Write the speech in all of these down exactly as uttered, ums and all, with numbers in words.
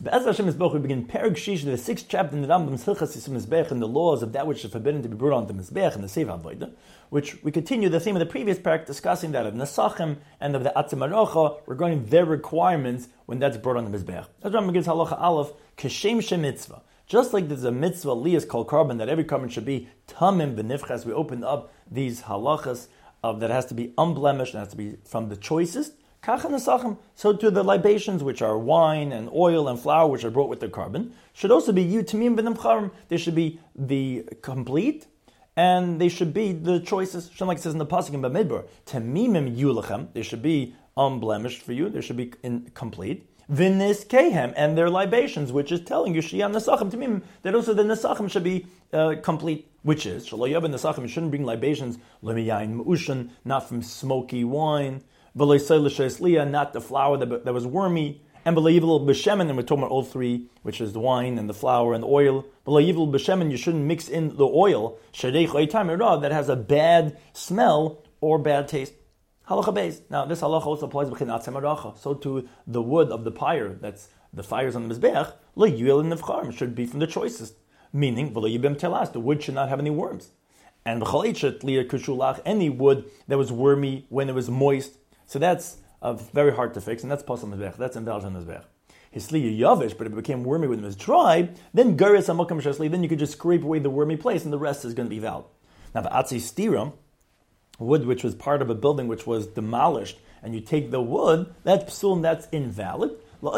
Be'ez Hashem Mizbech, we begin Perek Shish, the sixth chapter in the Rambam's Hilchas Yisum Mizbech, and the laws of that which is forbidden to be brought onto Mizbech and the Seif Avodah, which we continue the theme of the previous parak, discussing that of Nesachim and of the Atzim Arocha regarding their requirements when that's brought on the Mizbech. As Rambam gives Halacha Aleph, Keshem Shem Mitzvah. Just like there's a mitzvah, liyas kol carbon, that every carbon should be tamim v'nifchas, we opened up these halachas of that it has to be unblemished and has to be from the choicest. So to the libations, which are wine and oil and flour, which are brought with the carbon, should also be you tamim v'nimcharim. They should be the complete, and they should be the choicest. Like it says in the pasuk in Bamidbar, tamimim yulachem. They should be unblemished for you. They should be incomplete. V'nis kehem, and their libations, which is telling you shiyam nesachim tamim, that also the nesachim should be uh, complete. Which is shalo yav nesachim. You shouldn't bring libations lemiyayin meushan, not from smoky wine. Not the flour that, that was wormy, and b'layivul b'shemen, and we're talking about all three, which is the wine and the flour and the oil. B'layivul b'shemen, you shouldn't mix in the oil that has a bad smell or bad taste. Halacha beis. Now this halacha also applies b'chinat semaracha. So to the wood of the pyre, that's the fires on the mizbech, l'yuel nefcharim, should be from the choicest. Meaning v'layibim telas, the wood should not have any worms. And b'chalichet liya kushulach, any wood that was wormy when it was moist. So that's uh, very hard to fix, and that's pasal mizbech. That's invalid on mizbech. Hisli yavish, but if it became wormy when it was dry, then garis amakam shasli. Then you could just scrape away the wormy place, and the rest is going to be valid. Now the atzi stira, wood which was part of a building which was demolished, and you take the wood, that's psul, and that's invalid.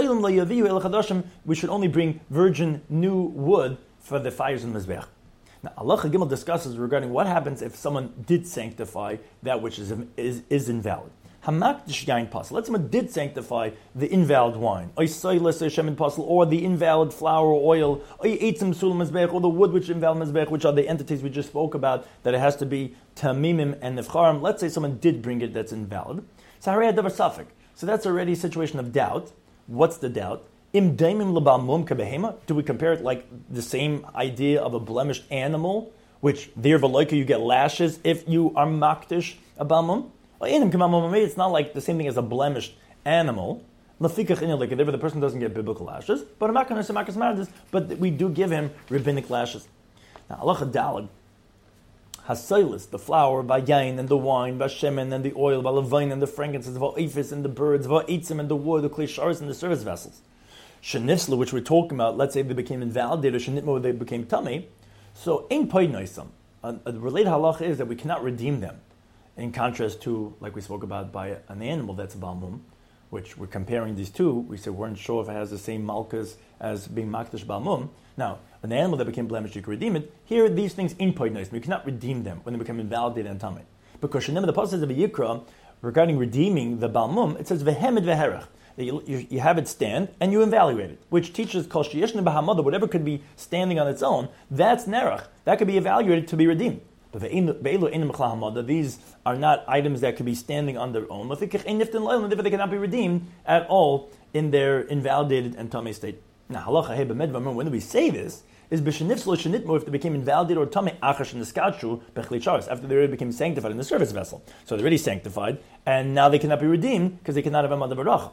We should only bring virgin new wood for the fires in mizbech. Now, Allah Gimel discusses regarding what happens if someone did sanctify that which is is, is invalid. Hamakdish yain pasal. Let's say someone did sanctify the invalid wine, or the invalid flour or oil, or the wood which is invalid mizbech, which are the entities we just spoke about, that it has to be tamimim and nefcharim. Let's say someone did bring it that's invalid. So that's already a situation of doubt. What's the doubt? Im daimim lebal mum kabehema. Do we compare it like the same idea of a blemished animal, which there v'loika you get lashes if you are makdish a balmum? It's not like the same thing as a blemished animal. The person doesn't get biblical lashes, but but we do give him rabbinic lashes. Now, halacha dalag, hasailis, the flour, vayayin, and the wine, vashemen, and the oil, valavain, and the frankincense, va'ifis, and the birds, va'itzim, and the wood, the klesharis, and the service vessels. Shenifsla, which we're talking about, let's say they became invalidated, shenitma, they became tummy. So, ein poidnoisam. A related halacha is that we cannot redeem them. In contrast to, like we spoke about, by an animal that's a balmum, which we're comparing these two. We said we weren't sure if it has the same malchus as being makdish balmum. Now, an animal that became blemished, you can redeem it. Here, these things in poidnois, we cannot redeem them when they become invalidated and tummy. Because Shenem, the pasuk says of a Yikra, regarding redeeming the balmum, it says vehemed veherach. You, you, you have it stand and you evaluate it, which teaches kol sheyeshna b'hamada, whatever could be standing on its own, that's nerach. That could be evaluated to be redeemed. But these are not items that could be standing on their own. They cannot be redeemed at all in their invalidated and tummy state. Now, halacha when do we say this? Is if they became invalidated or tummy after they already became sanctified in the service vessel. So they're already sanctified, and now they cannot be redeemed because they cannot have a mother baracha.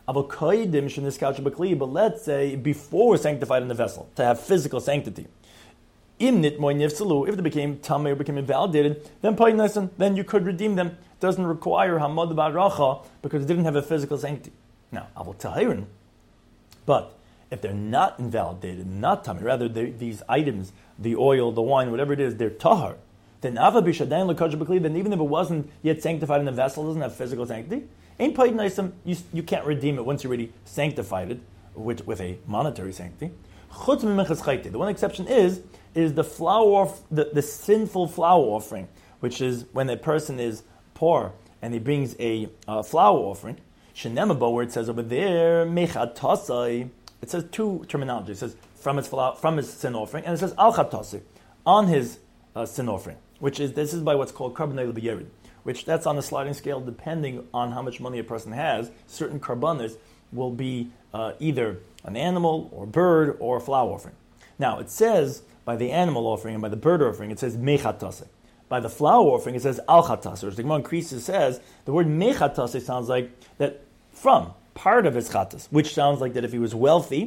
But let's say before we're sanctified in the vessel to have physical sanctity. If they became tamei or became invalidated, then then you could redeem them. It doesn't require hamad baracha because it didn't have a physical sanctity. Now, avol tahirin, but if they're not invalidated, not tamei, rather these items, the oil, the wine, whatever it is, they're tahar, then ava bishadayin lekach b'kli, then even if it wasn't yet sanctified in the vessel, doesn't have physical sanctity, ain't paid you you can't redeem it once you already sanctified it with, with a monetary sanctity. The one exception is is the flour, the, the sinful flour offering, which is when a person is poor and he brings a uh, flour offering. Shenemaba, where it says over there, mechatasai. It says two terminologies. It says from his flour, from his sin offering, and it says al chatasai, on his uh, sin offering, which is this is by what's called karbanei b'yerid, which that's on a sliding scale depending on how much money a person has. Certain karbanas will be uh, either an animal or bird or a flour offering. Now it says by the animal offering and by the bird offering, it says mechatase. By the flour offering, it says al chatase. Which the Gemara increases says the word mechatase sounds like that from part of his chatas, which sounds like that if he was wealthy,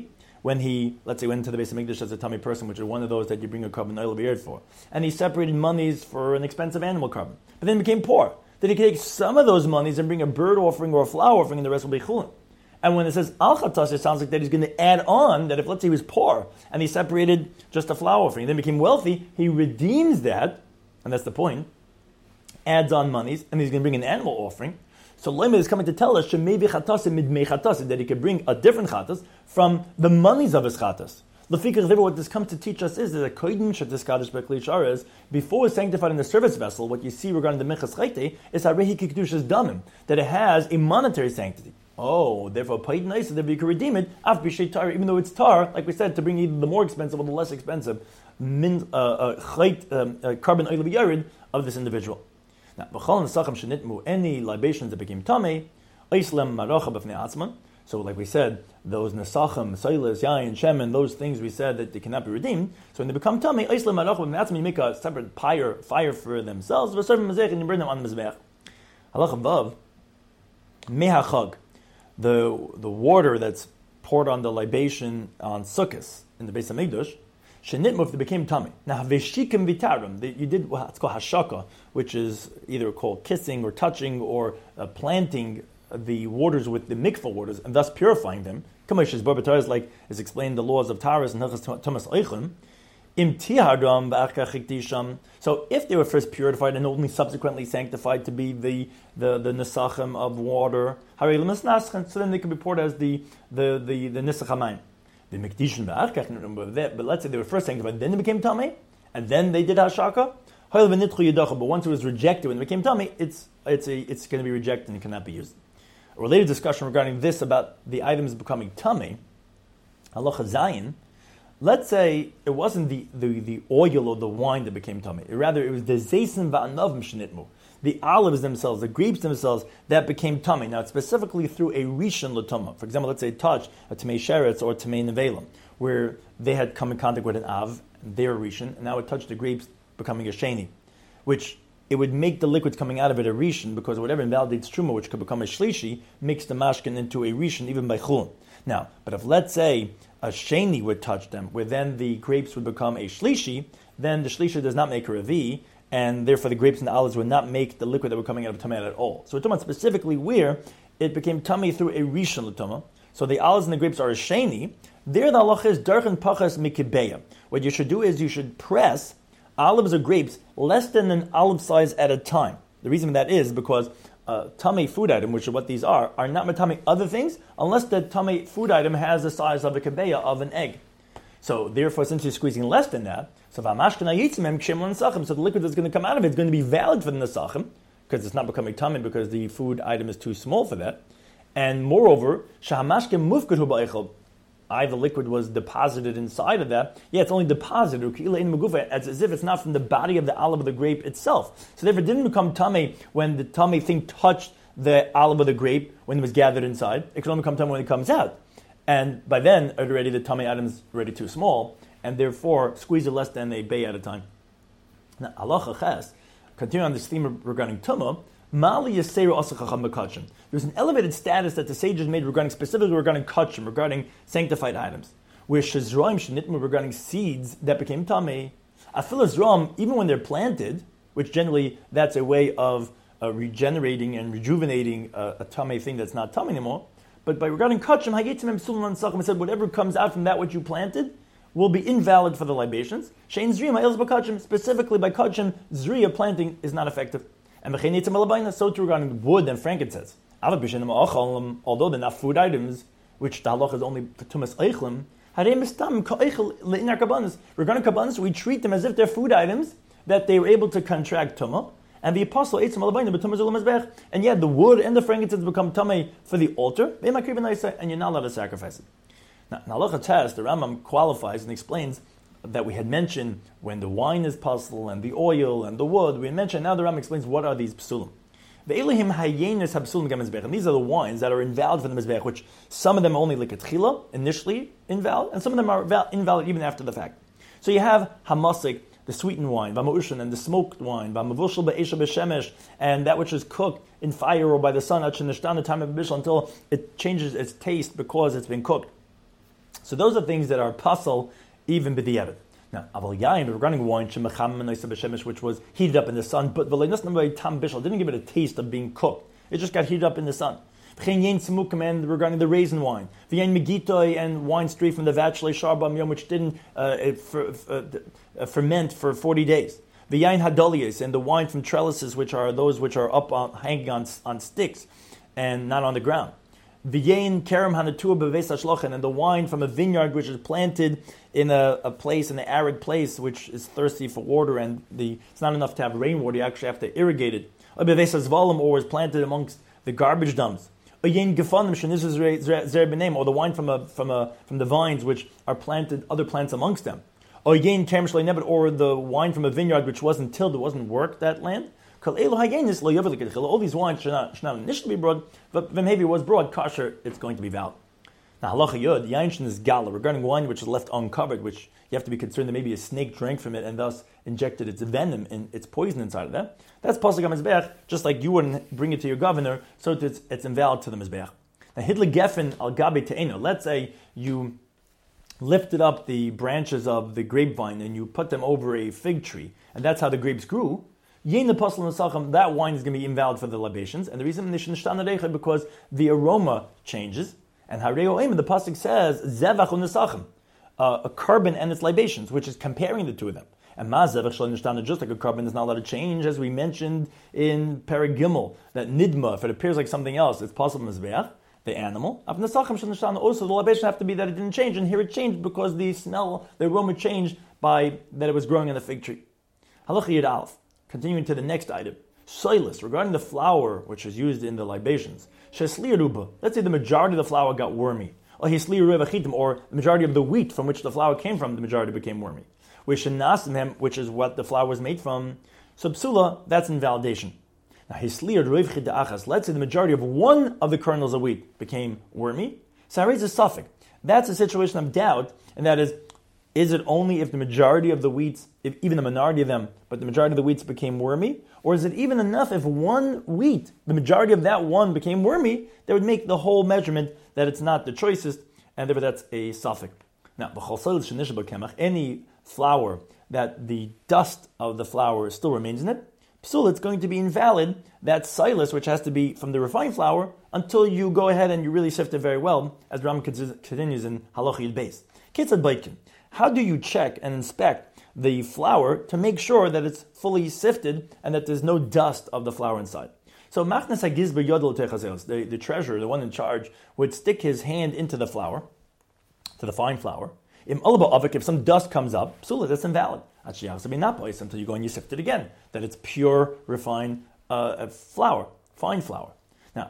when he, let's say, went into the Beis Hamikdash as a tummy person, which is one of those that you bring a carbon oil of the earth for, and he separated monies for an expensive animal carbon, but then became poor, that he could take some of those monies and bring a bird offering or a flower offering, and the rest will be chulin. And when it says al chatas, it sounds like that he's going to add on that if, let's say, he was poor and he separated just a flower offering, then became wealthy, he redeems that, and that's the point, adds on monies, and he's going to bring an animal offering. So Loimid is coming to tell us shemevi chatas midmei chatas, that he could bring a different chatas from the monies of his chatas. Lefikach, what this comes to teach us is that a kodim shetiskadish bekli sharas, before it's sanctified in the service vessel, what you see regarding the mechas chayte is harehi kikdushas damim, that it has a monetary sanctity. Oh, therefore, paid nice, so that you can redeem it after b'shay tar, even though it's tar, like we said, to bring either the more expensive or the less expensive min uh, uh, chayt, um, uh, carbon oil yarid of this individual. Now, b'chol nesachim shenitmu, any libations that became tamei, oislem maracha b'fnei atzman. So, like we said, those nesachim, soilas, yayin, shemen, those things we said that they cannot be redeemed. So, when they become tamei, oislem maracha b'fnei atzman, you make a separate fire, fire for themselves, v'serv mezech, and you burn them on the mezbech. Halacha vav, mehachag. The the water that's poured on the libation on Sukkos in the Beis Hamikdash, shenitmuf, they became tummy. Now veshikim vitarim, you did what's called hashaka, which is either called kissing or touching or uh, planting the waters with the mikvah waters and thus purifying them. Kamashis barbatar is like is explained the laws of Taras and Hilchos Tumas Oichim. Im tihadam v'achach ikdisham. So if they were first purified and only subsequently sanctified to be the the, the nisachim of water, so then they could be poured as the the the, the nisach hamayim. The mikdishim v'achach, but let's say they were first sanctified, then they became tamei, and then they did hashaka. But once it was rejected, when it became tamei, it's it's a it's going to be rejected and it cannot be used. A related discussion regarding this about the items becoming tamei, halacha zayin. Let's say it wasn't the, the, the oil or the wine that became tummy. Rather, it was the zaysim va'anavim shenitmu, the olives themselves, the grapes themselves that became tummy. Now, it's specifically through a rishon l'tumah. For example, let's say touch a tamei sheretz or tamei nevelim, where they had come in contact with an av, their rishon, and now it touched the grapes, becoming a sheni, which it would make the liquids coming out of it a rishon, because whatever invalidates truma, which could become a shlishi, makes the mashkin into a rishon, even by chulin. Now, but if let's say a sheni would touch them, where then the grapes would become a shlishi, then the shlishi does not make a revi, and therefore the grapes and the olives would not make the liquid that were coming out of tamei at all. So we're talking about specifically where it became tummy through a rishon l'tumah. So the olives and the grapes are a sheni. There the halacha is darchen pachas mikibeya. What you should do is you should press olives or grapes less than an olive size at a time. The reason for that is because Uh, tummy food item, which is what these are, are not matame other things unless the tummy food item has the size of a kebeya of an egg. So therefore, since you're squeezing less than that, so so the liquid that's going to come out of it is going to be valid for the nesachim because it's not becoming tummy because the food item is too small for that. And moreover, shahamashke mufkad hu ba'echel, I, the liquid was deposited inside of that. Yeah, it's only deposited. It's as if it's not from the body of the olive of the grape itself. So therefore, it didn't become tummy when the tummy thing touched the olive of the grape when it was gathered inside. It could only become tummy when it comes out. And by then, already the tummy item is already too small, and therefore squeeze it less than a bay at a time. Now, halacha ches, continuing on this theme regarding tumah, there's an elevated status that the sages made regarding specifically regarding kachim, regarding sanctified items. Where shezroim shenitmu, regarding seeds that became tamei. Afilas ram, even when they're planted, which generally that's a way of uh, regenerating and rejuvenating uh, a tamei thing that's not tamei anymore. But by regarding kachim, hayetzim sulam sachim, it said whatever comes out from that which you planted will be invalid for the libations. Shein zriya ma'ilz b'kachim, specifically by kachim, zriya planting is not effective. And so too regarding wood and frankincense. Although they're not food items, which the halach is only tumas eichlim, regarding kabbanis, we treat them as if they're food items that they were able to contract tumah. And the apostle ate some alabayna, and yet the wood and the frankincense become tamei for the altar, and you're not allowed to sacrifice it. Now, in halacha test, the Rambam qualifies and explains that we had mentioned when the wine is pasul and the oil and the wood, we had mentioned, now the Rambam explains what are these psulim. The elihim hayenis habsulim gamizbech, and these are the wines that are invalid for the mizbech, which some of them are only likatchila, initially invalid, and some of them are invalid even after the fact. So you have hamasik, the sweetened wine, v'ma'ushan, and the smoked wine, v'mavushal ba'esha b'shemesh, and that which is cooked in fire or by the sun, the time of bishul, until it changes its taste because it's been cooked. So those are things that are puzzle even b'di'evet. Now, aval yain, regarding wine, which was heated up in the sun, but didn't give it a taste of being cooked. It just got heated up in the sun. And regarding the raisin wine, and wine straight from the vat, which didn't uh, fer, uh, ferment for forty days. The yain hadolias, and the wine from trellises, which are those which are up on, hanging on on sticks and not on the ground. The yain kerem hanatua beves hashlochen, and the wine from a vineyard which is planted in a, a place, in an arid place, which is thirsty for water, and the it's not enough to have rainwater. You actually have to irrigate it. Or beves hazvalim, or was planted amongst the garbage dumps. Or yain gefanim shenizus zer b'neim, or the wine from a from a from the vines which are planted, other plants amongst them. Or yain kerem shlei nebet, or the wine from a vineyard which wasn't tilled, it wasn't worked that land. All these wines should not, should not initially be brought, but when maybe it was brought kosher, it's going to be valid. Now, halacha yud, yain is gala, regarding wine which is left uncovered, which you have to be concerned that maybe a snake drank from it and thus injected its venom and its poison inside of that. That's pasuk mizbeach, just like you wouldn't bring it to your governor, so it's, it's invalid to the mizbeach. Now, hidle gefen al gabe te'eno. Let's say you lifted up the branches of the grapevine and you put them over a fig tree, and that's how the grapes grew. That wine is going to be invalid for the libations, and the reason is because the aroma changes. And the pasuk says zevach u'nesachim, a carbon and its libations, which is comparing the two of them. And ma zevach shel nishtana, just like a carbon is not allowed to change, as we mentioned in Perek Gimel, that nidma, if it appears like something else, it's possible mizbeach, the animal. Also, the libation have to be that it didn't change, and here it changed because the smell, the aroma changed by that it was growing in the fig tree. Halacha yid alef. Continuing to the next item, soilus, regarding the flour which is used in the libations. Let's say the majority of the flour got wormy, or the majority of the wheat from which the flour came from, the majority became wormy. Which is what the flour was made from. So psula, that's invalidation. Now, let's say the majority of one of the kernels of wheat became wormy. So I raise a suffix. That's a situation of doubt, and that is, is it only if the majority of the wheats, if even the minority of them, but the majority of the wheats became wormy? Or is it even enough if one wheat, the majority of that one became wormy, that would make the whole measurement that it's not the choicest, and therefore that's a suffix. Now, any flour that the dust of the flour still remains in it, psul, it's going to be invalid, that silus, which has to be from the refined flour, until you go ahead and you really sift it very well, as Ram continues in Halacha Yud Beis. Kitzad Baikin. How do you check and inspect the flour to make sure that it's fully sifted and that there's no dust of the flour inside? So Machnas HaGizber Yodel Techazeos, the the treasurer, the one in charge, would stick his hand into the flour, to the fine flour. Im Alba Avik, if some dust comes up, psula, that's invalid. Until you go and you sift it again, that it's pure, refined uh, flour, fine flour. Now,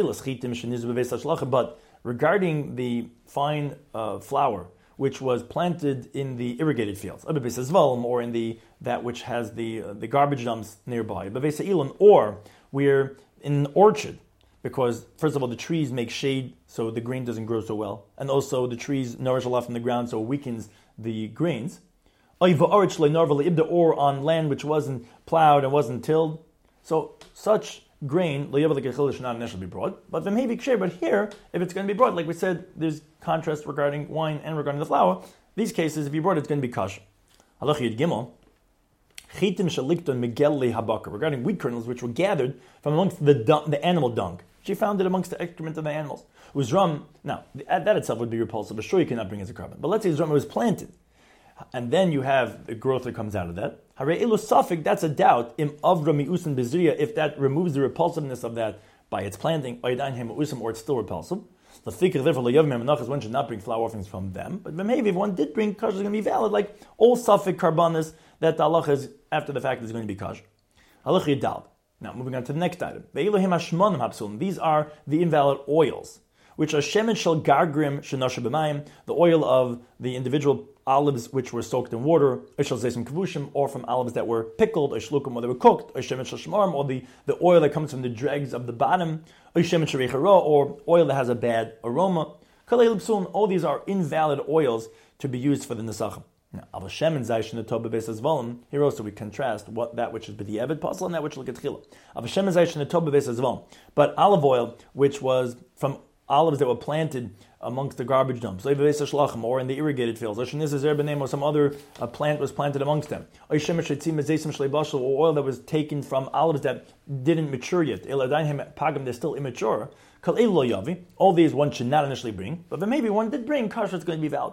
but regarding the fine uh, flour, which was planted in the irrigated fields, or in the that which has the uh, the garbage dumps nearby, or we're in an orchard, because first of all the trees make shade so the grain doesn't grow so well, and also the trees nourish a lot from the ground so it weakens the grains. Or on land which wasn't plowed and wasn't tilled, so such grain should not initially be brought, but then maybe but here, if it's going to be brought, like we said, there's contrast regarding wine and regarding the flour. These cases, if you brought it, it's going to be kosher. Halach Yud Gimel, chitim shalikton migeli habakar, regarding wheat kernels which were gathered from amongst the dung, the animal dung. She found it amongst the excrement of the animals. Uzram, now that itself would be repulsive, but sure you cannot bring it as a carbon. But let's say Uzram was planted, and then you have the growth that comes out of that. Hare elu safik, that's a doubt. Im avra miusin bezriya, if that removes the repulsiveness of that by its planting, or it's still repulsive. The fikr therefore le'yavim one should not bring flour offerings from them. But maybe if one did bring kosher, is going to be valid, like all safik karbanis that the halacha is after the fact is going to be kosher. Halacha yidal. Now moving on to the next item. These are the invalid oils, which are shemen shel gargrim shenosha b'mayim, the oil of the individual olives which were soaked in water, or from olives that were pickled, or shlukim, or they were cooked, or or the, the oil that comes from the dregs of the bottom, or oil that has a bad aroma. All these are invalid oils to be used for the nesachim. Here also we contrast what that which is b'di'evet pasal and that which is l'ketchila. But olive oil, which was from olives that were planted amongst the garbage dumps, or in the irrigated fields, or some other uh, plant was planted amongst them, or oil that was taken from olives that didn't mature yet, they're still immature. All these one should not initially bring, but then maybe one did bring, kasher is going to be valid.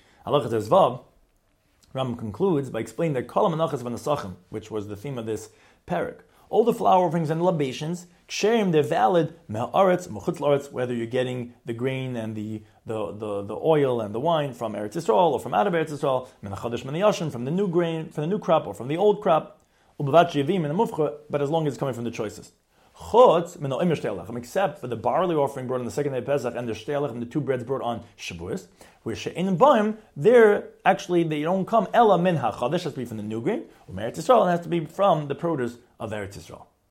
Ram concludes by explaining that Kol HaMenachos v'Nesachim, which was the theme of this parak, all the flour offerings and libations, ksherim, they're valid, me'aretz, mechutz la'aretz, whether you're getting the grain and the, the, the, the oil and the wine from Eretz Yisrael or from out of Eretz Yisrael, min ha'chadosh min ha'yashin, from the new grain, from the new crop or from the old crop, u'bevat sheyavim min ha'mufcha, but as long as it's coming from the choicest. Chutz min ha'im shteilachim, except for the barley offering brought on the second day of Pesach and the shteilach and the two breads brought on Shavuos, where she'ein b'im, there actually they don't come ela min ha'chadosh, has to be from the new grain, or Eretz Yisrael, and has to be from the produce of Eretz Yisrael.